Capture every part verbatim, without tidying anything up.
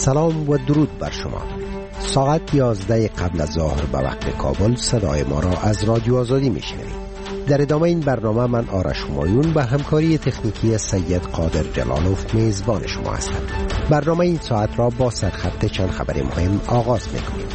سلام و درود بر شما. ساعت یازده قبل از ظهر به وقت کابل صدای ما را از رادیو آزادی میشنوید. در ادامه این برنامه من آرش همایون به همکاری تکنیکی سید قادر جلالوف میزبان شما هستم. برنامه این ساعت را با سرخط چند خبر مهم آغاز میکنیم.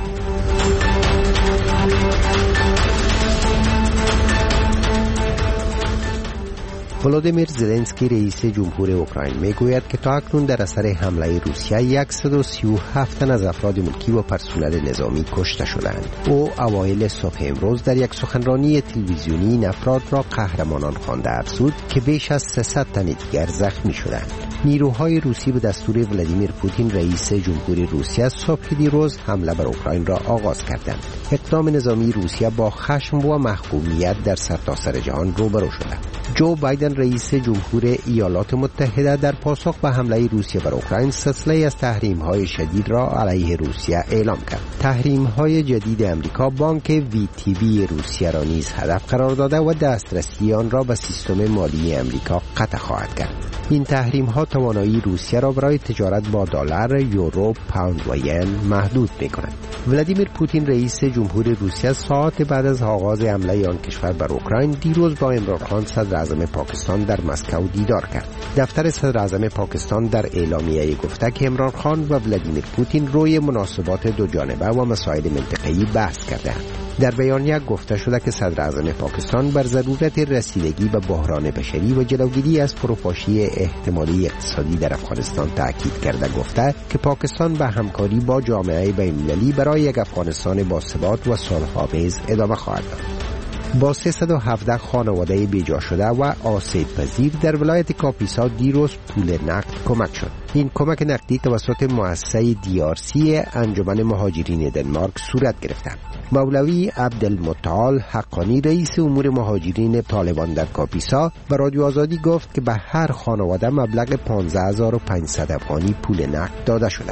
ولادیمیر زلنسکی رئیس جمهور اوکراین میگوید که تا اکنون در اثر حمله روسیه صد و سی و هفت تن از افراد ملکی و پرسنل نظامی کشته شدند. او اوایل صبح امروز در یک سخنرانی تلویزیونی این افراد را قهرمانان خوانده افزود که بیش از سیصد تن دیگر زخمی شدند. نیروهای روسی به دستور ولادیمیر پوتین رئیس جمهور روسیه صبح دیروز حمله بر اوکراین را آغاز کردند. اقدام نظامی روسیه با خشم و محکومیت در سرتاسر جهان روبرو شده. جو بایدن رئیس جمهور ایالات متحده در پاسخ به حمله روسیه بر اوکراین سلسله از تحریم‌های شدید را علیه روسیه اعلام کرد. تحریم‌های جدید امریکا بانک وی تی وی روسیه را نیز هدف قرار داده و دسترسی آن را به سیستم مالی امریکا قطع خواهد کرد. این تحریم‌ها توانایی روسیه را برای تجارت با دلار، یورو، پوند و ین محدود می‌کند. ولادیمیر پوتین رئیس جمهور روسیه ساعات بعد از آغاز حمله آن کشور بر اوکراین دیروز با عمران خان صدر اعظم پاکستان در مسکو دیدار کرد. دفتر صدر اعظم پاکستان در اعلامیه گفته که عمران خان و ولادیمیر پوتین روی مناسبات دو جانبه و مسائل منطقه‌ای بحث کردند. در بیانیه گفته شده که صدر اعظم پاکستان بر ضرورت رسیدگی به بحران بشری و جلوگیری از فروپاشی احتمالی اقتصادی در افغانستان تاکید کرده گفته که پاکستان به همکاری با جامعه بین‌المللی برای یک افغانستان با ثبات و صلح‌آمیز ادامه خواهد داد. با سیصد و هفده خانواده بیجا شده و آسیب پذیر در ولایت کاپیسا دیروز پول نقد کمک شد. این کمک نقدی توسط مؤسسه دی آر سی انجمن مهاجرین دنمارک صورت گرفته. مولوی عبدالمتعال حقانی رئیس امور مهاجرین طالبان در کاپیسا به رادیو آزادی گفت که به هر خانواده مبلغ پانزده هزار و پانصد افغانی پول نقد داده شده.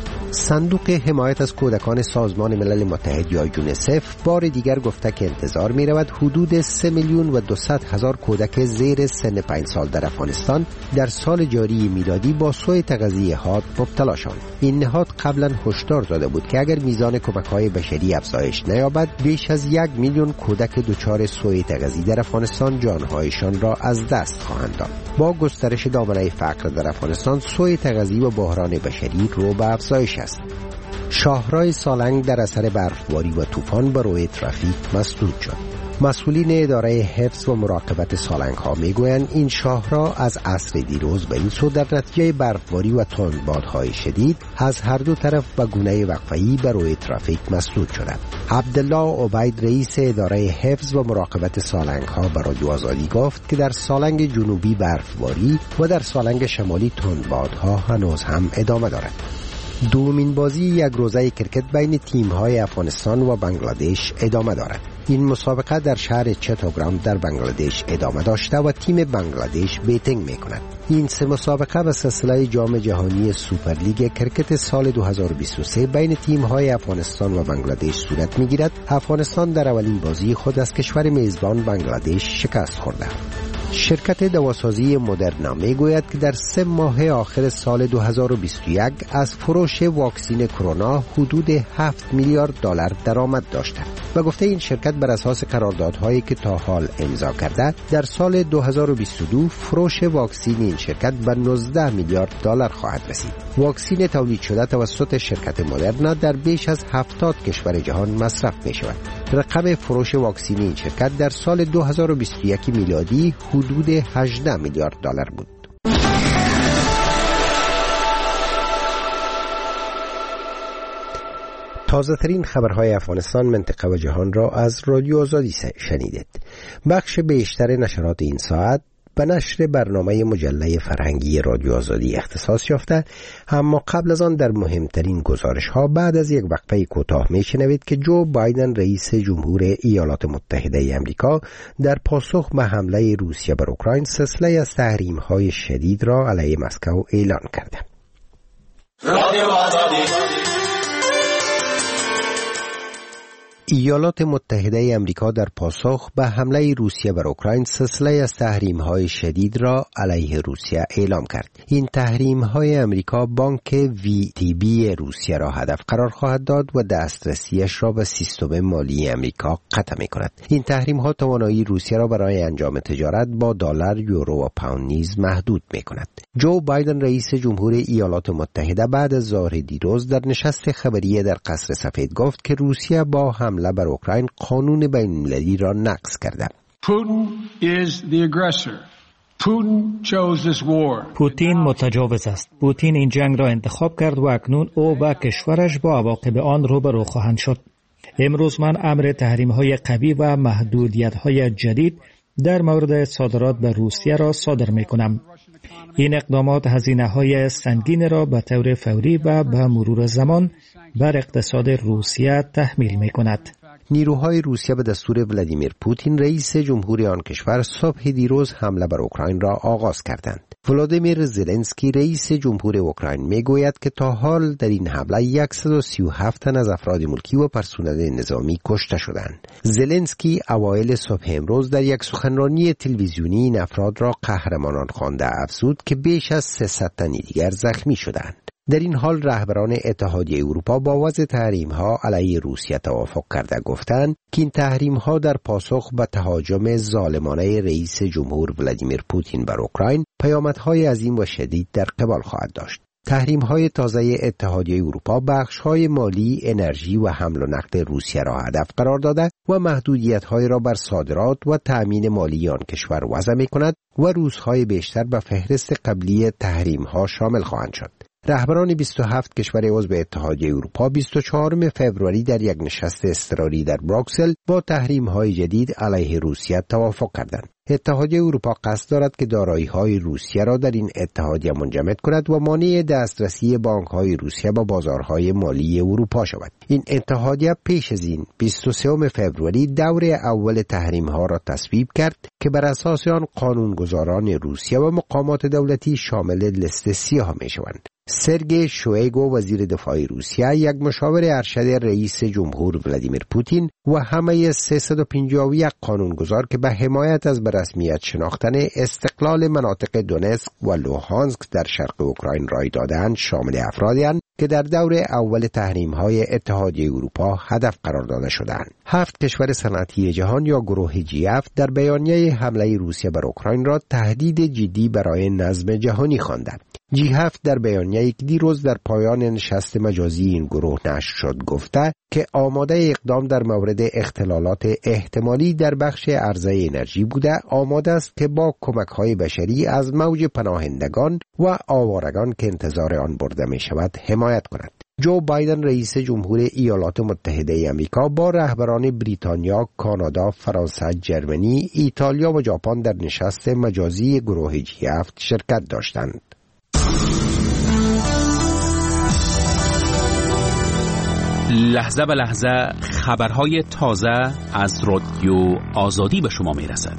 صندوق حمایت از کودکان سازمان ملل متحد یا یونیسف بار دیگر گفته که انتظار می رود حدود سه میلیون و دویست هزار کودک زیر سن پنج سال در افغانستان در سال جاری میلادی با سوء تغذیه حاد مبتلا شوند. این نهاد قبلا هشدار داده بود که اگر میزان کمک‌های بشری افزایش نیابد بیش از یک میلیون کودک دچار سوء تغذیه در افغانستان جانهایشان را از دست خواهند داد. با گسترش دامنه فقر در افغانستان سوء تغذیه و بحران بشری رو به افزایش است. شاهراه سالنگ در اثر برفباری و طوفان به روی ترافیک مسدود شد. مسئولین اداره حفظ و مراقبت سالنگ ها میگویند این شاهراه از عصر دیروز به این سو در نتیجه برفباری و تندبادهای شدید از هر دو طرف به گونه وقفه‌ای به روی ترافیک مسدود شده. عبدالله عبید رئیس اداره حفظ و مراقبت سالنگ ها به رادیو آزادی گفت که در سالنگ جنوبی برفباری و در سالنگ شمالی تندبادها هنوز هم ادامه دارد. دومین بازی یک روزه کرکت بین تیم‌های افغانستان و بنگلادش ادامه دارد. این مسابقه در شهر چتوگرام در بنگلادش ادامه داشته و تیم بنگلادش بیتینگ می‌کند. این سه مسابقه به سلسله جام جهانی سوپرلیگ کرکت سال دو هزار و بیست و سه بین تیم‌های افغانستان و بنگلادش صورت می‌گیرد. افغانستان در اولین بازی خود از کشور میزبان بنگلادش شکست خورده. شرکت دواسازی مدرنا میگوید که در سه ماه آخر سال دو هزار و بیست و یک از فروش واکسین کرونا حدود هفت میلیارد دلار درآمد داشته و گفته این شرکت بر اساس قراردادهایی که تا حال امضا کرده در سال دو هزار و بیست و دو فروش واکسین این شرکت به نوزده میلیارد دلار خواهد رسید. واکسین تولید شده توسط شرکت مدرنا در بیش از هفتاد کشور جهان مصرف می شود. رقم فروش واکسین این شرکت در سال دو هزار و بیست و یک میلادی حدود هجده میلیارد دلار بود. تازه ترین خبرهای افغانستان، منطقه و جهان را از رادیو آزادی شنیدید. بخش بیشتر نشرات این ساعت به نشر برنامه مجله فرهنگی رادیو آزادی اختصاص یافته، اما قبل از آن در مهمترین گزارش ها بعد از یک وقفه کوتاه میشنوید که جو بایدن رئیس جمهور ایالات متحده آمریکا در پاسخ به حمله روسیه بر اوکراین سلسله از تحریم های شدید را علیه مسکو اعلان کرده. رادیو آزادی ایالات متحده امریکا در پاسخ به حمله روسیه بر اوکراین سلسله از تحریم‌های شدید را علیه روسیه اعلام کرد. این تحریم‌های امریکا بانک وی تی بی روسیه را هدف قرار خواهد داد و دسترسیش را به سیستم مالی امریکا قطع می‌کند. این تحریم‌ها توانایی روسیه را برای انجام تجارت با دلار، یورو و پوند نیز محدود می‌کند. جو بایدن رئیس جمهور ایالات متحده بعد از ظهر دیروز در نشست خبری در قصر سفید گفت که روسیه با حمله بر اوکراین قانون بین‌المللی را نقض کرده. پوتین متجاوز است. پوتین این جنگ را انتخاب کرد و اکنون او و کشورش با عواقب آن روبرو خواهند شد. امروز من امر تحریم‌های قوی و محدودیت‌های جدید در مورد صادرات به روسیه را صادر می‌کنم. این اقدامات هزینه‌های سنگین را به طور فوری و به مرور زمان بر اقتصاد روسیه تحمیل می‌کند. نیروهای روسیه به دستور ولادیمیر پوتین رئیس جمهوری آن کشور صبح دیروز حمله بر اوکراین را آغاز کردند. ولادیمیر زلنسکی رئیس جمهور اوکراین میگوید که تا حال در این حمله صد و سی و هفت تن از افراد ملکی و پرسنل نظامی کشته شدند. زلنسکی اوایل صبح امروز در یک سخنرانی تلویزیونی این افراد را قهرمانان خوانده افزود که بیش از سیصد تن دیگر زخمی شدند. در این حال رهبران اتحادیه اروپا با وضع تحریم‌ها علیه روسیه توافق کرده گفتند که این تحریم‌ها در پاسخ به تهاجم ظالمانه رئیس جمهور ولادیمیر پوتین بر اوکراین پیامدهای عظیم و شدید در قبال خواهد داشت. تحریم‌های تازه اتحادیه اروپا بخش‌های مالی، انرژی و حمل و نقل روسیه را هدف قرار داده و محدودیت‌های را بر صادرات و تأمین مالی آن کشور وضع می‌کند و روزهای بیشتر به فهرست قبلی تحریم‌ها شامل خواهند شد. رهبران بیست و هفت کشور عضو اتحادیه اروپا بیست و چهارم فوریه در یک نشست اضطراری در بروکسل با تحریم‌های جدید علیه روسیه توافق کردند. اتحادیه اروپا قصد دارد که دارایی‌های روسیه را در این اتحادیه منجمد کند و مانع دسترسی بانک‌های روسیه به بازارهای مالی اروپا شود. این اتحادیه پیش از این بیست و سوم فوریه دور اول تحریم‌ها را تصویب کرد که بر اساس آن قانونگذاران روسیه و مقامات دولتی شامل لیست سیاه می‌شوند. سرگئی شویگو وزیر دفاع روسیه، یک مشاور ارشد رئیس جمهور ولادیمیر پوتین و همه سیصد و پنجاه و یک قانونگذار که به حمایت از به رسمیت شناختن استقلال مناطق دونتسک و لوهانسک در شرق اوکراین رای دادند شامل افرادی هستند که در دور اول تحریم‌های اتحادیه اروپا هدف قرار داده شدند. هفت کشور صنعتی جهان یا گروه جی اف در بیانیه حمله روسیه بر اوکراین را تهدید جدی برای نظم جهانی خواندند. جی هفت در بیانیه‌ای که دیروز در پایان نشست مجازی این گروه نشر شد گفته که آماده اقدام در مورد اختلالات احتمالی در بخش عرضه انرژی بوده، آماده است که با کمک‌های بشری از موج پناهندگان و آوارگان که انتظار آن برده می شود حمایت کند. جو بایدن رئیس جمهور ایالات متحده آمریکا با رهبران بریتانیا، کانادا، فرانسه، جرمنی، ایتالیا و ژاپن در نشست مجازی گروه جی هفت شرکت داشتند. لحظه به لحظه خبرهای تازه از رادیو آزادی به شما می رسد.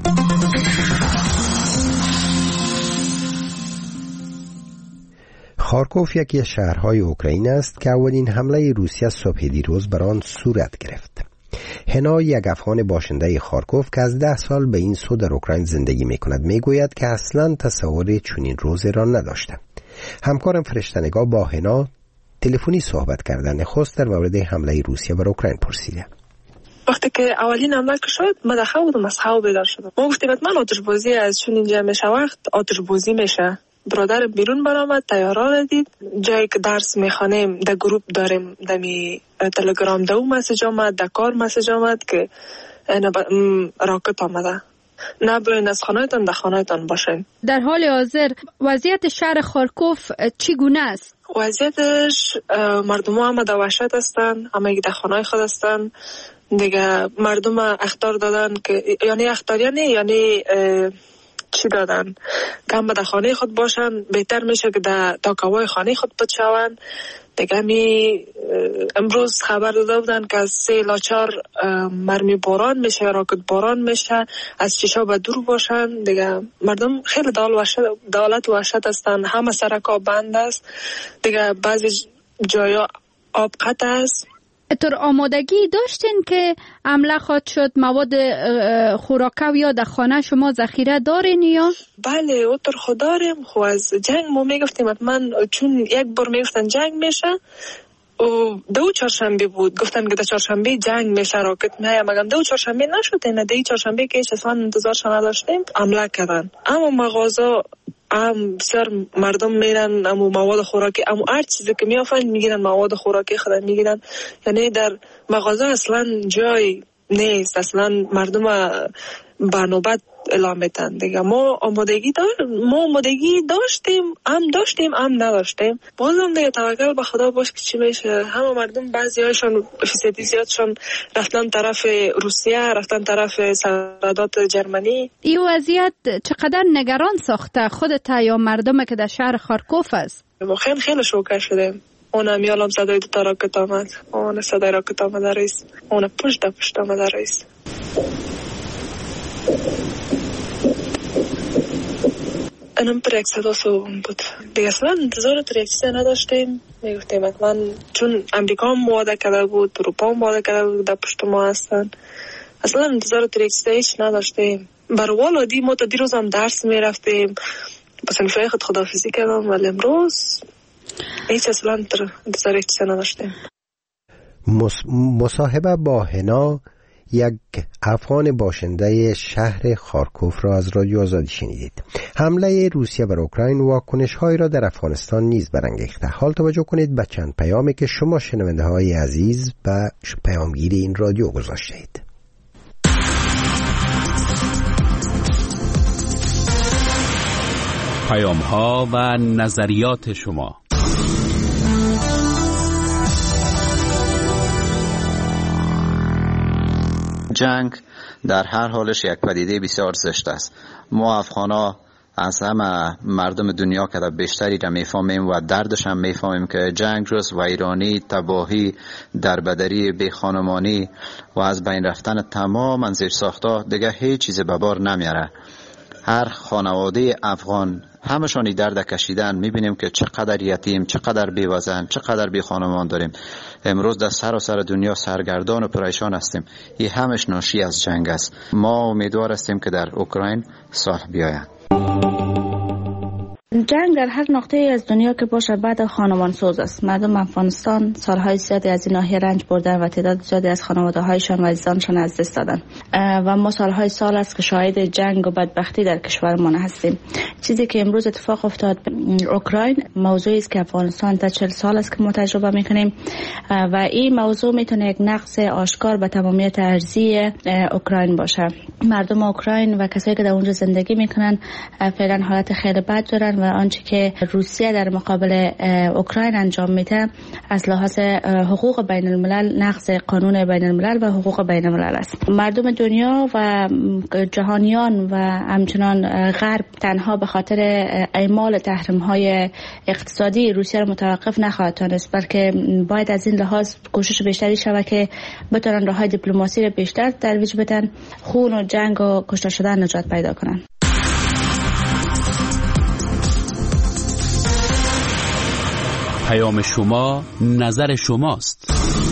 خارکوف یکی از شهرهای اوکراین است که اولین حمله روسیه صبح دیروز بر آن صورت گرفت. هنا، یک افغان باشنده خارکوف که از ده سال به این سو در اوکراین زندگی می کند، می گوید که اصلاً تصور چنین روزی را نداشته. همکارم فرشته‌نگار با هنا تلفنی صحبت کردن خواست در مورد حمله روسیه بر اوکراین پرسیده. وقتی که اولین حمله شد ما در خواب بودم، از خواب بیدار شدم. ما گفتیم من آتش بازی از چون اینجا میشه وقت آتش بازی میشه. برادر بیرون برآمد، تیارا را دید، جایی که درس میخوانیم در گروپ داریم، در می تلگرام دو مسیج آمد، در کار مسیج آمد که راکت آمده. نبرین از خانهتان در خانهتان باشین. در حال حاضر وضعیت شهر خارکوف چگونه است؟ وضعیتش مردم ها همه در وحشت هستن، همه در خانه خود هستن دیگه. مردم اخطار دادن که یعنی اخطار یعنی یعنی چی دادن که همه در خانه خود باشن، بهتر میشه که در تاکاوای خانه خود بچوان دیگه. می امروز خبر داده بودن که از سه لاچار مرمی باران میشه، راکت باران میشه، از چشا به دور باشن دیگه. مردم خیلی دولت وحشت هستن، همه سرکا بند است دیگه. بعضی جایا آب قطع است اتر آمادگی داشتین که حمله خواهد شد؟ مواد خوراکی یا در خانه شما ذخیره دارین یا؟ بله اتر خود داریم. خو از جنگ ما میگفتیم حتما، چون یک بار میگفتن جنگ میشه و دو چهارشنبه بود، گفتن که در چهارشنبه جنگ میشه، راکت میایه، مگر دو چهارشنبه نشد. نه دی چهارشنبه که اصلا انتظارش نداشتیم حمله کردن. اما مغازه ام بسیار مردم میرن، اما مواد خوراکی، اما هر چیزی که میافن میگیرن، مواد خوراکی خود میگیرن. یعنی در مغازه اصلا جای نیست، اصلا مردم به نوبت اعلام میتن دیگه. ما آمادگی دار ما آمادگی داشتیم، هم داشتیم هم نداشتیم. بازم دیگه توکل به خدا باش که چی میشه. همه مردم بعضیاشون فیصدی زیادشون رفتن طرف روسیه، رفتن طرف سرحدات جرمنی. این وضعیت چقدر نگران ساخته خودت یا مردم که در شهر خارکوف است؟ ما خیلی خیلی شوکه شدیم. اونم یالم صدای دو تا راکت آمد، اون صدای راکت آمد رئیس، اون پشت پشت آمد رئیس. انم پر یک صدا سوم بود دیگه. اصلا انتظار تریکسی نداشتیم. میگفتیم حتما، چون امریکا هم وعده کرده بود، اروپا هم وعده کرده بود در پشت ما هستن. اصلا انتظار تریکسی هیچ نداشتیم. بر والدی ما تا دیروز هم درس میرفتیم، بس انفای خود خداحافظی کردم، ولی امروز هیچ اصلا انتظار هیچ نداشتیم. مصاحبه با هنا، یک افغان باشنده شهر خارکوف را از رادیو آزادی شنیدید. حمله روسیه بر اوکراین واکنش‌هایی را در افغانستان نیز برانگیخته. حال توجه کنید به چند پیامی که شما شنونده های عزیز به پیامگیر این رادیو گذاشتید. پیام‌ها و نظریات شما. جنگ در هر حالش یک پدیده بسیار زشت است. ما افغانا از همه مردم دنیا که بیشتری را میفهمیم و دردش هم میفهمیم که جنگ روز ویرانی، تباهی، دربدری، بیخانمانی و از بین رفتن تمام زیر ساختها دیگه هیچ چیز به بار نمیاره. هر خانواده افغان همشانی درد کشیدن. میبینیم که چقدر یتیم، چقدر بیوزن، چقدر بی خانمان داریم. امروز در سراسر دنیا سرگردان و پریشان هستیم. این همش ناشی از جنگ است. ما امیدوار هستیم که در اوکراین صلح بیاید. جنگ در هر نقطه از دنیا که باشه بعد خانمان سوز است. مردم افغانستان سالهای زیادی از این ناحیه رنج بردن و تعداد زیادی از خانواده هایشان و عزیزانشان از دست دادن و ما سالهای سال است که شاهد جنگ و بدبختی در کشورمان هستیم. چیزی که امروز اتفاق افتاد اوکراین موضوعی است که افغانستان تا چهل سال است که ما تجربه میکنیم و این موضوع میتونه یک نقص آشکار به تمامیت ارضی اوکراین باشه. مردم اوکراین و کسایی که در اونجا زندگی میکنن فعلا حالت خیلی بد دارن و آنچه که روسیه در مقابل اوکراین انجام میده از لحاظ حقوق بین الملل نقض قانون بین الملل و حقوق بین الملل است. مردم دنیا و جهانیان و همچنان غرب تنها به خاطر اعمال تحریم های اقتصادی روسیه را متوقف نخواهد تانست، بلکه باید از این لحاظ کوشش بیشتری شود که بتونن راههای دیپلماسی را بیشتر ترویج بدن، خون و جنگ و کشته شدن نجات پیدا کنن. پیام شما، نظر شماست.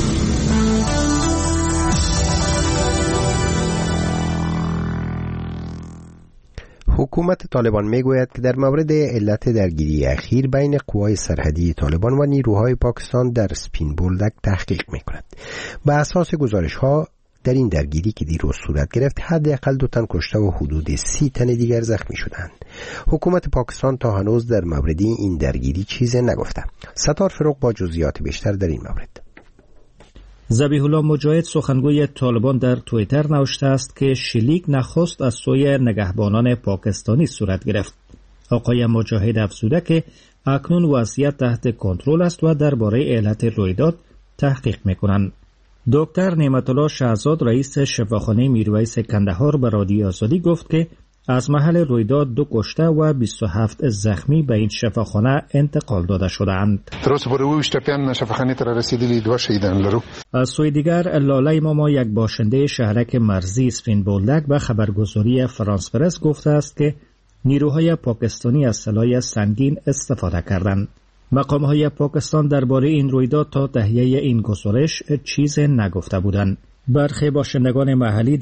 حکومت طالبان میگوید که در مورد علت درگیری اخیر بین قوای سرحدی طالبان و نیروهای پاکستان در سپین بولدک تحقیق میکند. به اساس گزارش‌ها در این درگیری که دیروز صورت گرفت حداقل دو تن کشته و حدود سی تن دیگر زخمی شدند. حکومت پاکستان تا هنوز در مورد این درگیری چیزی نگفته. ستار فروغ با جزئیات بیشتر در این مورد. ذبیح الله مجاهد سخنگوی طالبان در توییتر نوشته است که شلیک نخست از سوی نگهبانان پاکستانی صورت گرفت. آقای مجاهد افزوده که اکنون وضعیت تحت کنترل است و درباره علت رویداد تحقیق می‌کنند. دکتر نعمت الله شهزاد رئیس شفاخانه میرویس کندهار به رادیو آزادی گفت که از محل رویداد دو کشته و بیست و هفت زخمی به این شفاخانه انتقال داده شدند. تروس برویش تپیان شفاخانه تر رسیدلی دو شهیدان لرو. از سوی دیگر لاله ماما یک باشنده شهرک مرزی سپین بولدک به خبرگزاری فرانس پرس گفته است که نیروهای پاکستانی از سلاح سنگین استفاده کردند. مقام‌های پاکستان درباره این رویداد تا تهیه این گزارش چیز نگفته بودند. برخی باشندگان محلی